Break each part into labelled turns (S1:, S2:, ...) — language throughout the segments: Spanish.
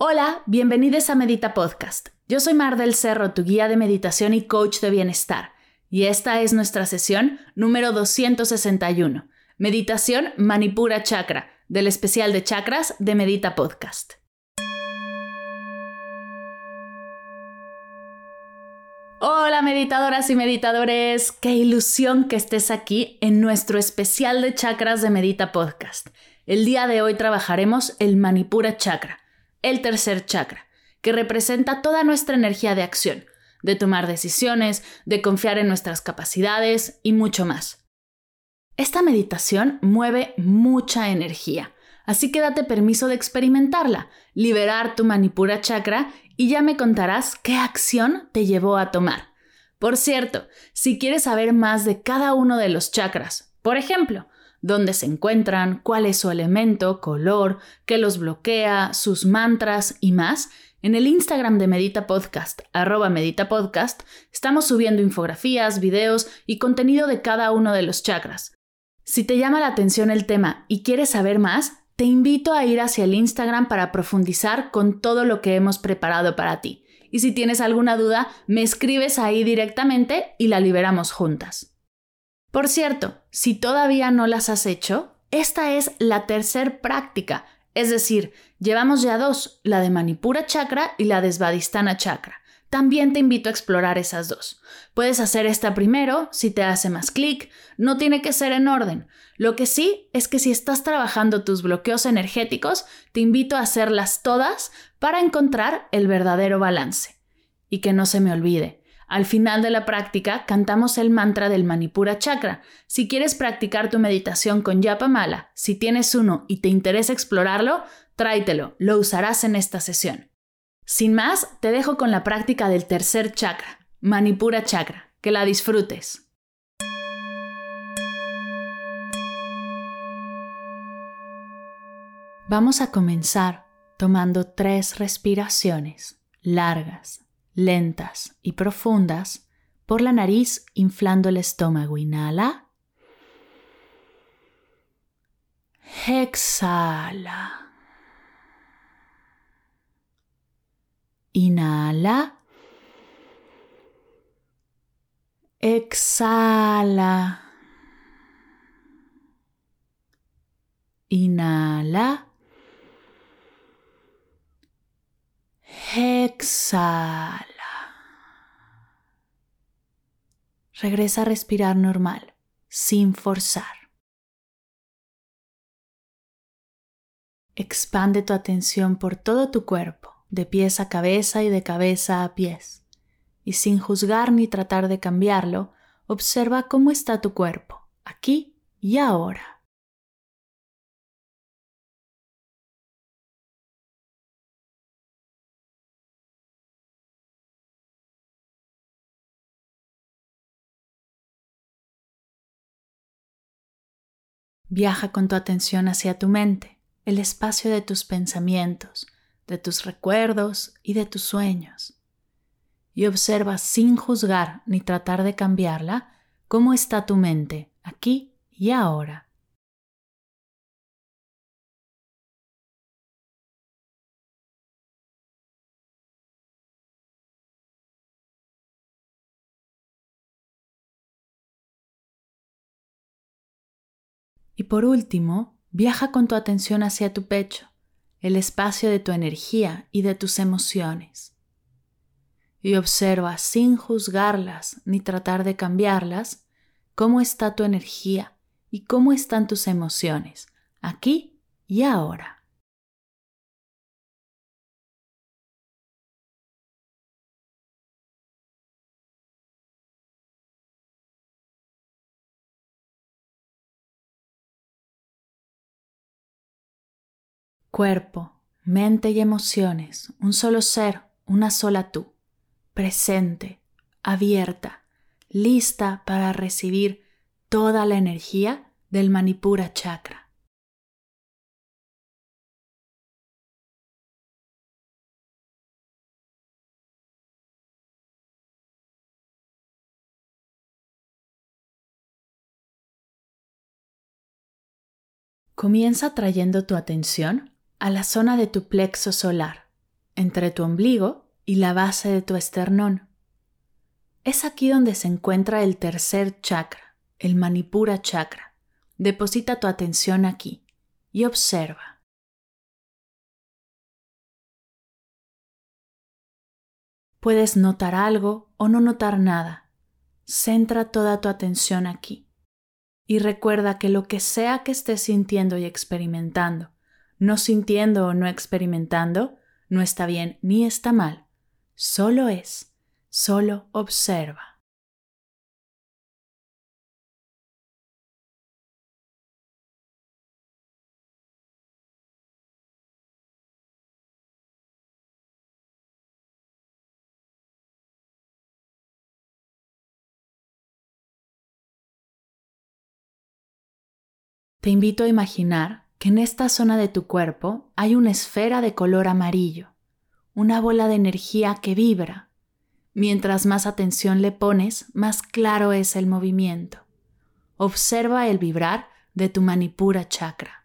S1: Hola, bienvenidos a Medita Podcast. Yo soy Mar del Cerro, tu guía de meditación y coach de bienestar. Y esta es nuestra sesión número 261, Meditación Manipura Chakra, del especial de chakras de Medita Podcast. Hola meditadoras y meditadores, qué ilusión que estés aquí en nuestro especial de chakras de Medita Podcast. El día de hoy trabajaremos el Manipura Chakra, el tercer chakra, que representa toda nuestra energía de acción, de tomar decisiones, de confiar en nuestras capacidades y mucho más. Esta meditación mueve mucha energía, así que date permiso de experimentarla, liberar tu Manipura Chakra y ya me contarás qué acción te llevó a tomar. Por cierto, si quieres saber más de cada uno de los chakras, por ejemplo, dónde se encuentran, cuál es su elemento, color, qué los bloquea, sus mantras y más, en el Instagram de Medita Podcast, @meditapodcast, estamos subiendo infografías, videos y contenido de cada uno de los chakras. Si te llama la atención el tema y quieres saber más, te invito a ir hacia el Instagram para profundizar con todo lo que hemos preparado para ti. Y si tienes alguna duda, me escribes ahí directamente y la liberamos juntas. Por cierto, si todavía no las has hecho, esta es la tercer práctica, es decir, llevamos ya 2, la de Manipura Chakra y la de Svadhisthana Chakra. También te invito a explorar esas 2. Puedes hacer esta primero si te hace más clic, no tiene que ser en orden. Lo que sí es que si estás trabajando tus bloqueos energéticos, te invito a hacerlas todas para encontrar el verdadero balance. Y que no se me olvide, al final de la práctica cantamos el mantra del Manipura Chakra. Si quieres practicar tu meditación con Japa Mala, si tienes uno y te interesa explorarlo, tráetelo, lo usarás en esta sesión. Sin más, te dejo con la práctica del tercer chakra, Manipura Chakra. Que la disfrutes. Vamos a comenzar tomando 3 respiraciones largas, lentas y profundas por la nariz, inflando el estómago. Inhala. Exhala. Inhala. Exhala. Inhala. Exhala. Regresa a respirar normal, sin forzar. Expande tu atención por todo tu cuerpo, de pies a cabeza y de cabeza a pies. Y sin juzgar ni tratar de cambiarlo, observa cómo está tu cuerpo, aquí y ahora. Viaja con tu atención hacia tu mente, el espacio de tus pensamientos, de tus recuerdos y de tus sueños. Y observa sin juzgar ni tratar de cambiarla cómo está tu mente aquí y ahora. Y por último, viaja con tu atención hacia tu pecho, el espacio de tu energía y de tus emociones. Y observa sin juzgarlas ni tratar de cambiarlas cómo está tu energía y cómo están tus emociones, aquí y ahora. Cuerpo, mente y emociones, un solo ser, una sola tú, presente, abierta, lista para recibir toda la energía del Manipura Chakra. Comienza trayendo tu atención a la zona de tu plexo solar, entre tu ombligo y la base de tu esternón. Es aquí donde se encuentra el tercer chakra, el Manipura Chakra. Deposita tu atención aquí y observa. Puedes notar algo o no notar nada. Centra toda tu atención aquí. Y recuerda que lo que sea que estés sintiendo y experimentando, no sintiendo o no experimentando, no está bien ni está mal. Solo es, solo observa. Te invito a imaginar que en esta zona de tu cuerpo hay una esfera de color amarillo, una bola de energía que vibra. Mientras más atención le pones, más claro es el movimiento. Observa el vibrar de tu Manipura Chakra.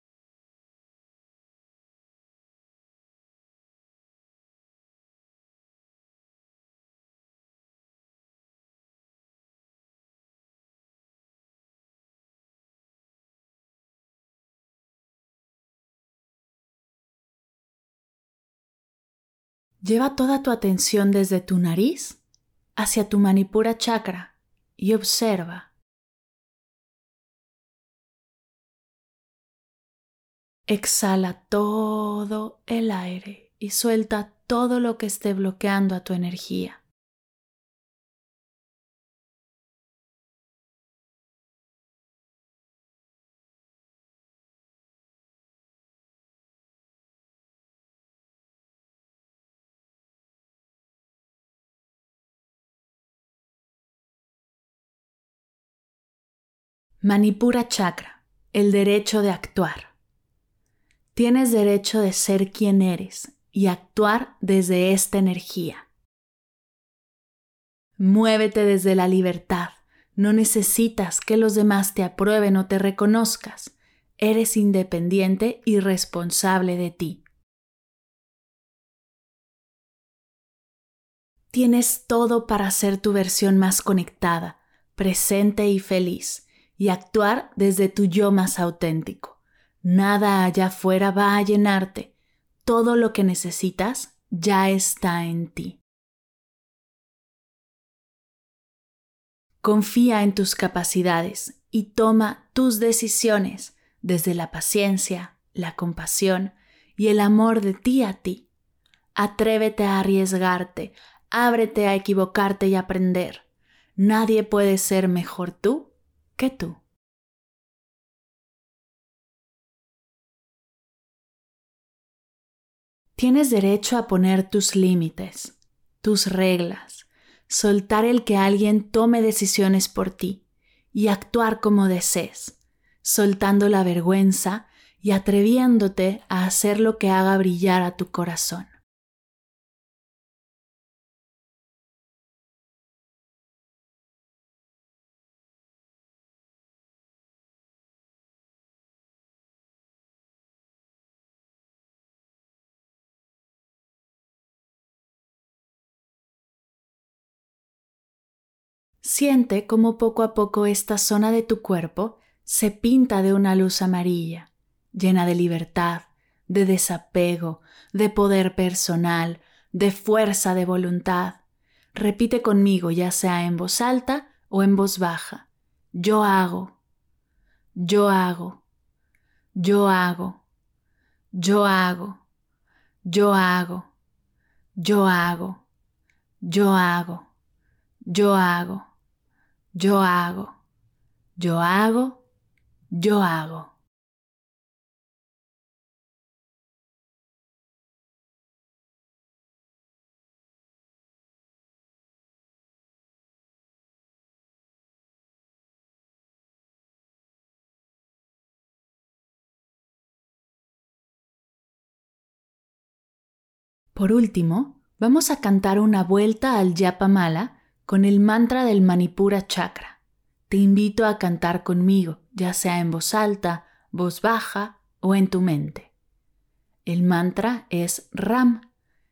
S1: Lleva toda tu atención desde tu nariz hacia tu Manipura Chakra y observa. Exhala todo el aire y suelta todo lo que esté bloqueando a tu energía. Manipura Chakra, el derecho de actuar. Tienes derecho de ser quien eres y actuar desde esta energía. Muévete desde la libertad. No necesitas que los demás te aprueben o te reconozcas. Eres independiente y responsable de ti. Tienes todo para ser tu versión más conectada, presente y feliz, y actuar desde tu yo más auténtico. Nada allá afuera va a llenarte. Todo lo que necesitas ya está en ti. Confía en tus capacidades y toma tus decisiones desde la paciencia, la compasión y el amor de ti a ti. Atrévete a arriesgarte, ábrete a equivocarte y aprender. Nadie puede ser mejor tú que tú. Tienes derecho a poner tus límites, tus reglas, soltar el que alguien tome decisiones por ti y actuar como desees, soltando la vergüenza y atreviéndote a hacer lo que haga brillar a tu corazón. Siente cómo poco a poco esta zona de tu cuerpo se pinta de una luz amarilla, llena de libertad, de desapego, de poder personal, de fuerza de voluntad. Repite conmigo, ya sea en voz alta o en voz baja. Yo hago, yo hago, yo hago, yo hago, yo hago, yo hago, yo hago, yo hago. Yo hago, yo hago, yo hago. Por último, vamos a cantar una vuelta al Japa Mala con el mantra del Manipura Chakra. Te invito a cantar conmigo, ya sea en voz alta, voz baja o en tu mente. El mantra es Ram,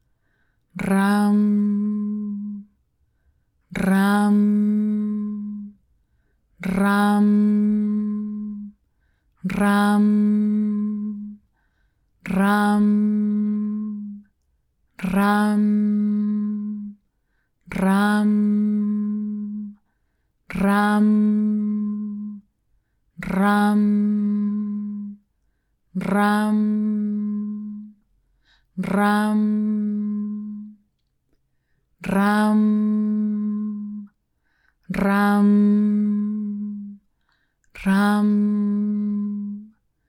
S1: Ram, ram, ram, ram, ram, ram, ram, ram, ram, ram, ram, ram, ram, ram,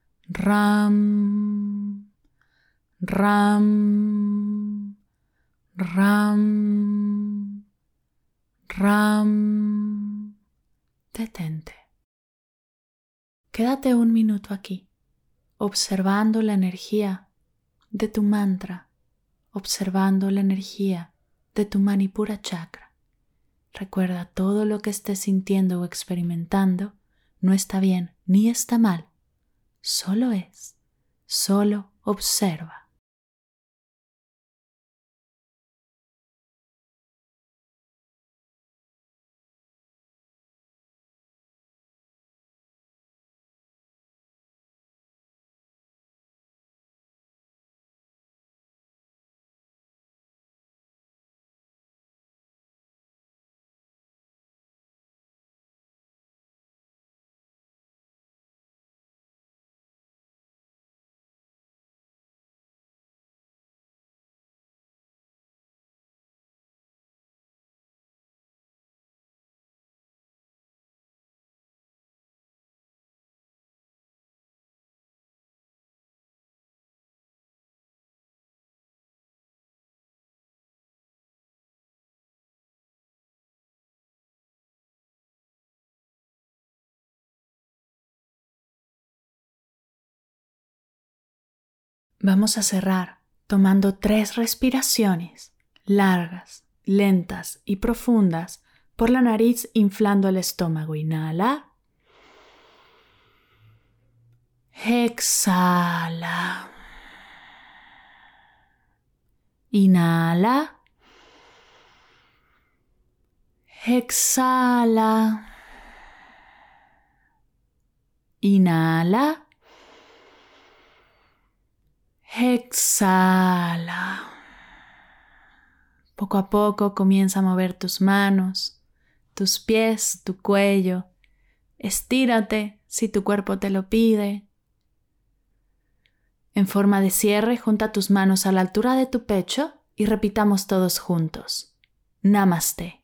S1: ram, ram, ram, ram. Detente. Quédate un minuto aquí, observando la energía de tu mantra, observando la energía de tu Manipura Chakra. Recuerda, todo lo que estés sintiendo o experimentando no está bien ni está mal, solo es, solo observa. Vamos a cerrar tomando 3 respiraciones largas, lentas y profundas por la nariz, inflando el estómago. Inhala. Exhala. Inhala. Exhala. Inhala. Exhala. Poco a poco comienza a mover tus manos, tus pies, tu cuello. Estírate si tu cuerpo te lo pide. En forma de cierre, junta tus manos a la altura de tu pecho y repitamos todos juntos. Namaste.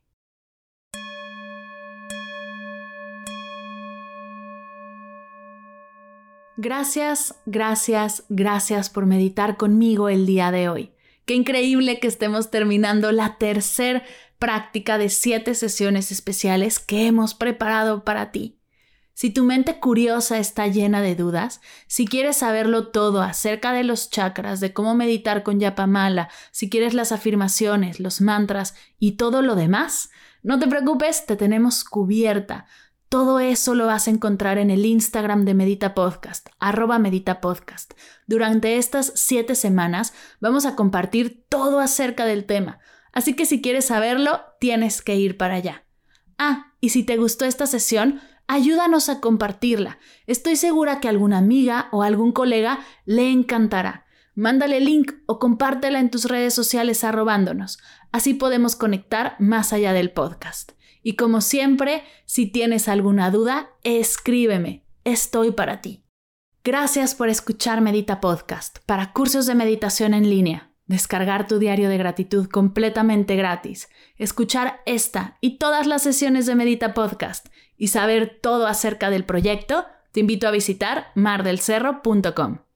S1: Gracias, gracias, gracias por meditar conmigo el día de hoy. Qué increíble que estemos terminando la tercera práctica de 7 sesiones especiales que hemos preparado para ti. Si tu mente curiosa está llena de dudas, si quieres saberlo todo acerca de los chakras, de cómo meditar con Yapamala, si quieres las afirmaciones, los mantras y todo lo demás, no te preocupes, te tenemos cubierta. Todo eso lo vas a encontrar en el Instagram de Medita Podcast, @meditapodcast. Durante estas 7 semanas vamos a compartir todo acerca del tema, así que si quieres saberlo, tienes que ir para allá. Y si te gustó esta sesión, ayúdanos a compartirla. Estoy segura que a alguna amiga o algún colega le encantará. Mándale el link o compártela en tus redes sociales arrobándonos. Así podemos conectar más allá del podcast. Y como siempre, si tienes alguna duda, escríbeme. Estoy para ti. Gracias por escuchar Medita Podcast. Para cursos de meditación en línea, descargar tu diario de gratitud completamente gratis, escuchar esta y todas las sesiones de Medita Podcast y saber todo acerca del proyecto, te invito a visitar mardelcerro.com.